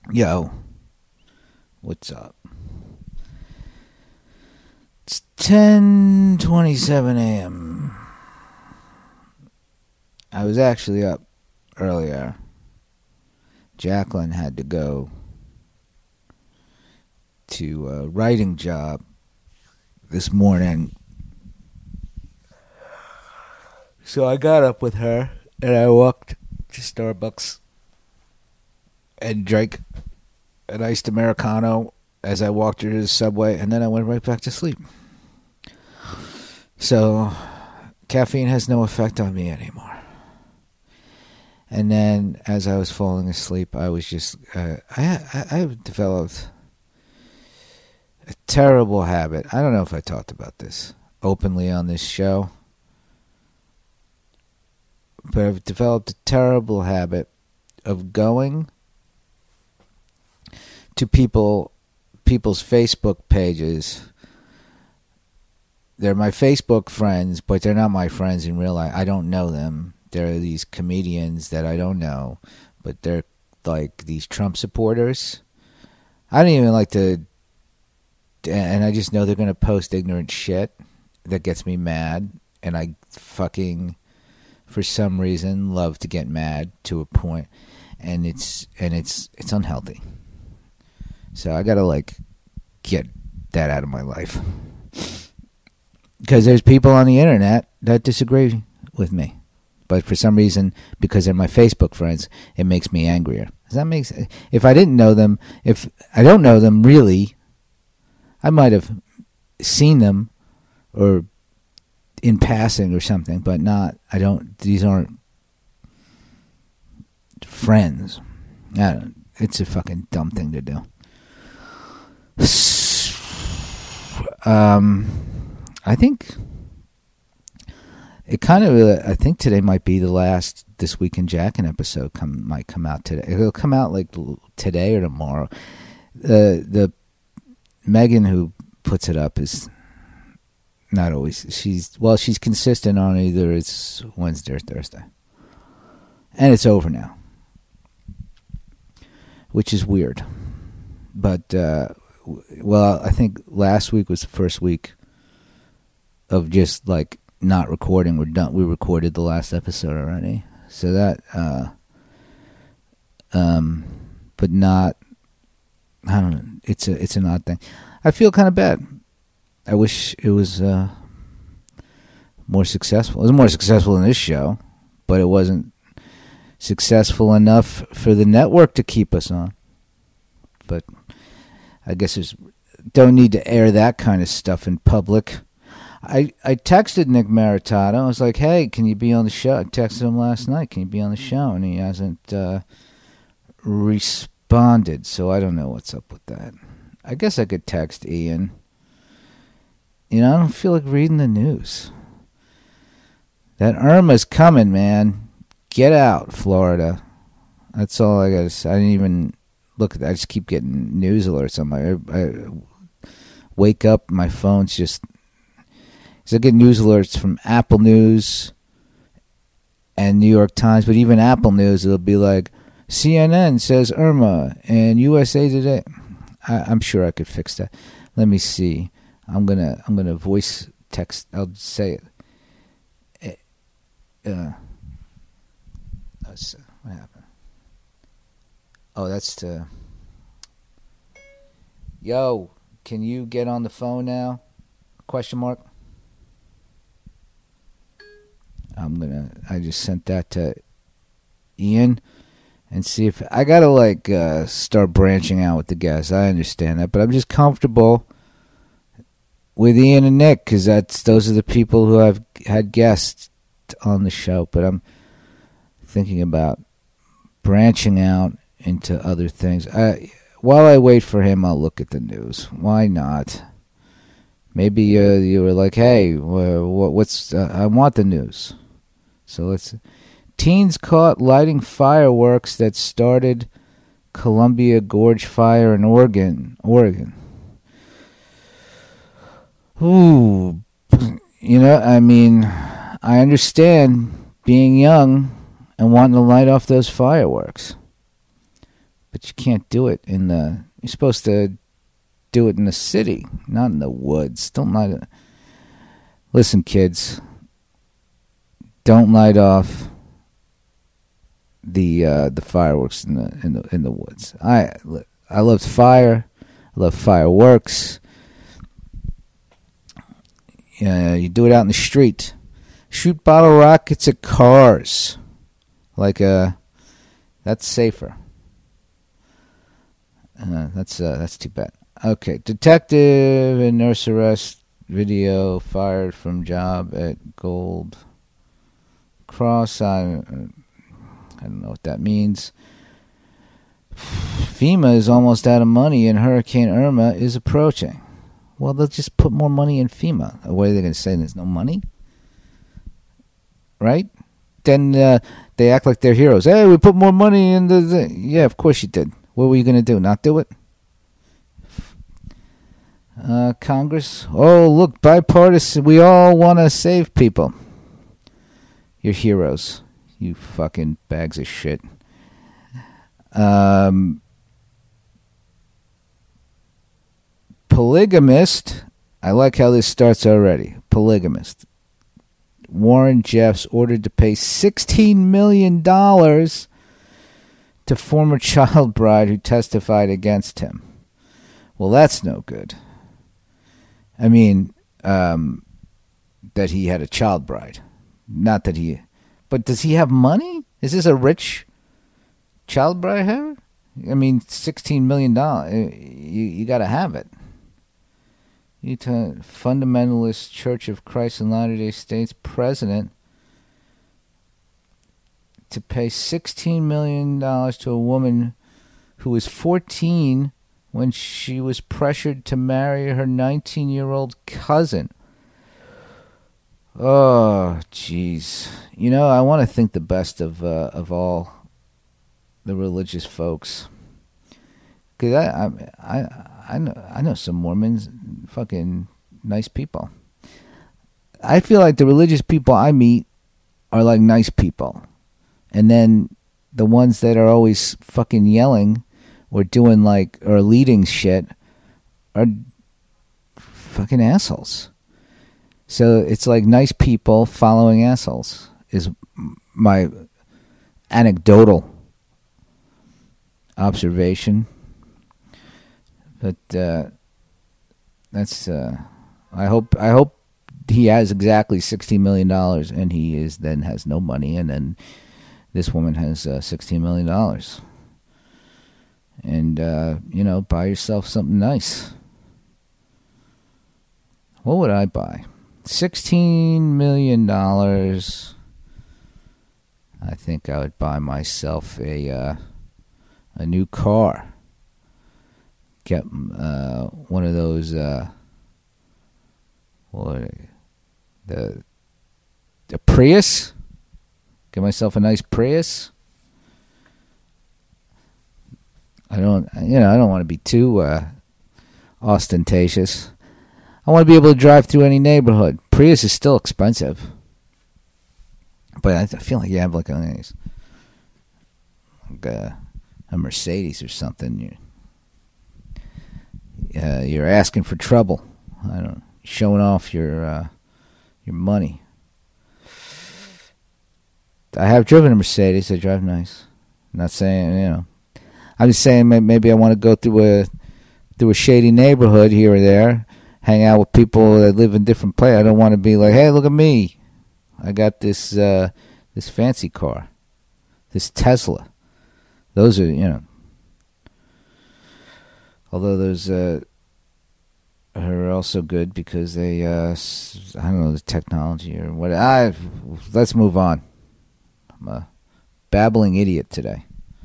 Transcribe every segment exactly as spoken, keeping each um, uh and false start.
Yo, what's up? It's ten twenty-seven a.m. I was actually up earlier. Jacqueline had to go to a writing job this morning. So I got up with her and I walked to Starbucks and drank an iced Americano as I walked her to the subway, and then I went right back to sleep. So caffeine has no effect on me anymore. And then as I was falling asleep, I was just, uh, I, I, I've developed a terrible habit. I don't know if I talked about this openly on this show, but I've developed a terrible habit of going to people, people's Facebook pages. They're my Facebook friends, but they're not my friends in real life. I don't know them. They're these comedians that I don't know, but they're like these Trump supporters. I don't even like to, and I just know they're going to post ignorant shit that gets me mad, and I fucking, for some reason, love to get mad to a point, and it's and it's it's unhealthy. So I gotta like get that out of my life, because there's people on the internet that disagree with me, but for some reason, because they're my Facebook friends, it makes me angrier. Does that make sense? If I didn't know them, if I don't know them really, I might have seen them or in passing or something, but not. I don't. These aren't friends. I don't, it's a fucking dumb thing to do. Um, I think it kind of. Uh, I think today might be the last This Week in Jackin episode. Come might come out today. It'll come out like today or tomorrow. The uh, the Megan who puts it up is not always. She's well. She's consistent on either it's Wednesday or Thursday, and it's over now, which is weird. But uh, well, I think last week was the first week of just like not recording. We're done. We recorded the last episode already, so that. Uh, um, but not. I don't know. It's a it's an odd thing. I feel kind of bad. I wish it was uh, more successful. It was more successful than this show, but it wasn't successful enough for the network to keep us on. But I guess there's don't need to air that kind of stuff in public. I, I texted Nick Maritato. I was like, hey, can you be on the show? I texted him last night. Can you be on the show? And he hasn't uh, responded, so I don't know what's up with that. I guess I could text Ian. You know, I don't feel like reading the news. That Irma's coming, man. Get out, Florida. That's all I got to say. I didn't even look at that. I just keep getting news alerts on my... I, I wake up, my phone's just... So I get news alerts from Apple News and New York Times, but even Apple News, it'll be like, C N N says Irma and U S A Today. I, I'm sure I could fix that. Let me see. I'm gonna I'm gonna voice text. I'll say it. Uh, let's, uh, what happened? Oh, that's to. Yo, can you get on the phone now? Question mark. I'm gonna. I just sent that to Ian, and see if I gotta like uh, start branching out with the guests. I understand that, but I'm just comfortable with Ian and Nick because that's those are the people who I've had guests on the show. But I'm thinking about branching out into other things. I, while I wait for him, I'll look at the news. Why not? Maybe uh, you were like, "Hey, wh- what's? Uh, I want the news." So let's. Teens caught lighting fireworks that started Columbia Gorge fire in Oregon. Oregon. Ooh, you know, I mean, I understand being young and wanting to light off those fireworks. but you can't do it in the. You're supposed to do it in the city, not in the woods. Don't light it. Listen, kids. Don't light off the uh, the fireworks in the in the in the woods. I I love fire. I love fireworks. Yeah, you do it out in the street. Shoot bottle rockets at cars. Like uh that's safer. Uh, that's uh, that's too bad. Okay, detective and nurse arrest video fired from job at Gold Cross. I I don't know what that means. FEMA is almost out of money and Hurricane Irma is approaching. Well, they'll just put more money in FEMA. What are they going to say? There's no money? Right? Then uh, they act like they're heroes. Hey, we put more money in the... the yeah, of course you did. What were you going to do? Not do it? Uh, Congress. Oh, look, bipartisan. We all want to save people. You're heroes. You fucking bags of shit. Um... Polygamist, I like how this starts already. Polygamist. Warren Jeffs ordered to pay sixteen million dollars to former child bride who testified against him. Well, that's no good. I mean, um, that he had a child bride. Not that he... But does he have money? Is this a rich child bride here? I mean, sixteen million dollars. You, you got to have it. Utah Fundamentalist Church of Christ in Latter-day Saints president to pay sixteen million dollars to a woman who was fourteen when she was pressured to marry her nineteen-year-old cousin. Oh, jeez. You know, I want to think the best of uh, of all the religious folks. Because I, I, I, I know, I know some Mormons, fucking nice people. I feel like the religious people I meet are like nice people. And then the ones that are always fucking yelling or doing like, or leading shit are fucking assholes. So it's like nice people following assholes is my anecdotal observation. But uh, that's. Uh, I hope. I hope he has exactly sixteen million dollars, and he is then has no money, and then this woman has uh, sixteen million dollars. And uh, you know, buy yourself something nice. What would I buy? Sixteen million dollars. I think I would buy myself a uh, a new car. Get uh, one of those, uh, what, the the Prius. Get myself a nice Prius. I don't, you know, I don't want to be too uh, ostentatious. I want to be able to drive through any neighborhood. Prius is still expensive, but I feel like you have like a nice, like a, a Mercedes or something. You. Uh, you're asking for trouble. I don't showing off your uh, your money. I have driven a Mercedes. I drive nice. I'm not saying, you know. I'm just saying maybe I want to go through a through a shady neighborhood here or there, hang out with people that live in different places. I don't want to be like, hey, look at me. I got this uh, this fancy car, this Tesla. Those are, you know. Although those uh, are also good because they, uh, I don't know, the technology or what. I, let's move on. I'm a babbling idiot today.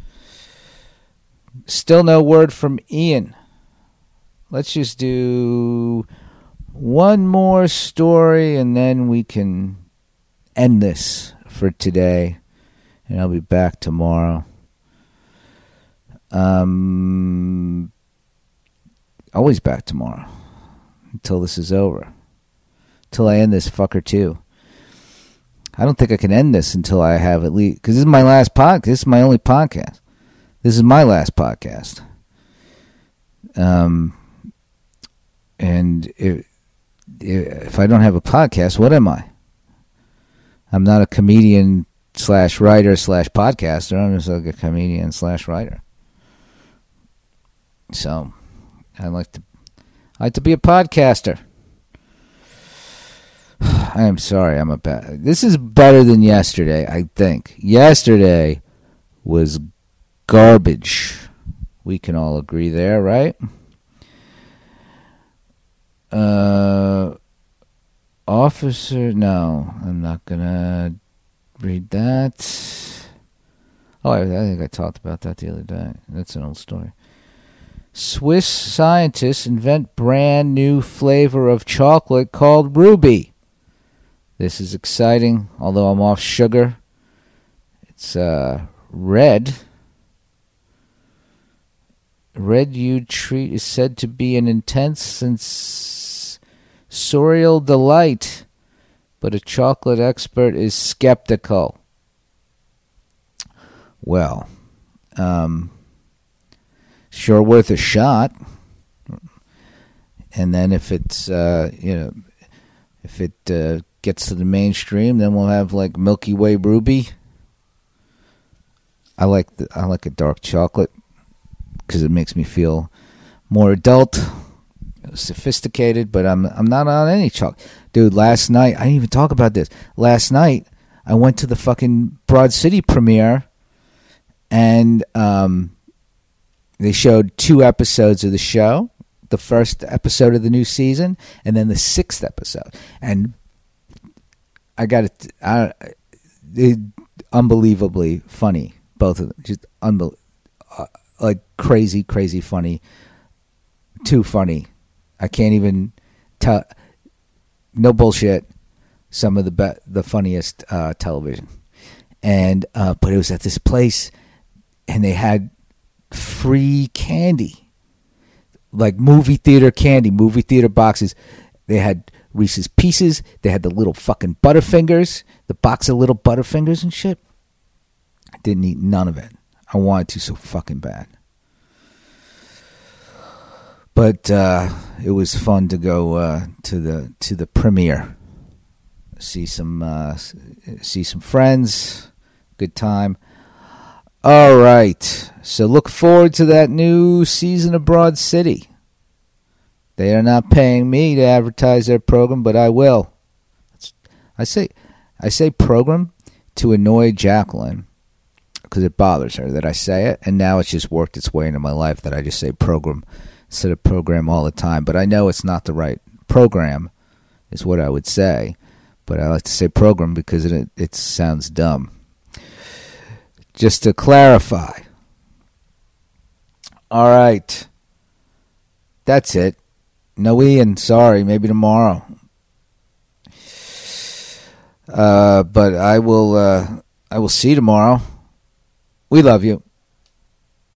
Still no word from Ian. Let's just do one more story and then we can end this for today. And I'll be back tomorrow. Um... Always back tomorrow until this is over. Until I end this fucker too. I don't think I can end this until I have at least, because this is my last podcast. This is my only podcast. This is my last podcast. Um, and if, if I don't have a podcast, what am I? I'm not a comedian slash writer slash podcaster. I'm just like a comedian slash writer. So I like to I like to be a podcaster. I am sorry, I'm a bad. This is better than yesterday, I think. Yesterday was garbage. We can all agree there, right? Uh, officer, no, I'm not gonna read that. Oh, I, I think I talked about that the other day. That's an old story. Swiss scientists invent brand new flavor of chocolate called Ruby. This is exciting, although I'm off sugar. It's uh, red. Red hued treat is said to be an intense sensorial delight, but a chocolate expert is skeptical. Well, um, sure worth a shot. And then if it's, uh, you know, if it uh, gets to the mainstream, then we'll have like Milky Way Ruby. I like the, I like a dark chocolate because it makes me feel more adult, sophisticated. But I'm I'm not on any chocolate, dude. Last night I didn't even talk about this. Last night I went to the fucking Broad City premiere, and um, they showed two episodes of the show. The first episode of the new season, and then the sixth episode. And I got it, I, it unbelievably funny, both of them. Just unbel- uh, like crazy, crazy funny. Too funny. I can't even tell. No bullshit. Some of the be- the funniest uh, television. And uh, but it was at this place, and they had free candy. Like movie theater candy, movie theater boxes. They had Reese's Pieces. They had the little fucking Butterfingers, the box of little Butterfingers and shit. I didn't eat none of it. I wanted to so fucking bad. But uh, it was fun to go uh, to the to the premiere, see some uh, see some friends, good time. All right, so look forward to that new season of Broad City. They are not paying me to advertise their program, but I will. I say, I say program to annoy Jacqueline because it bothers her that I say it, and now it's just worked its way into my life that I just say program instead of program all the time. But I know it's not the right program, is what I would say. But I like to say program because it it sounds dumb. Just to clarify. All right. That's it. No Ian, sorry, maybe tomorrow. Uh, but I will uh, I will see you tomorrow. We love you.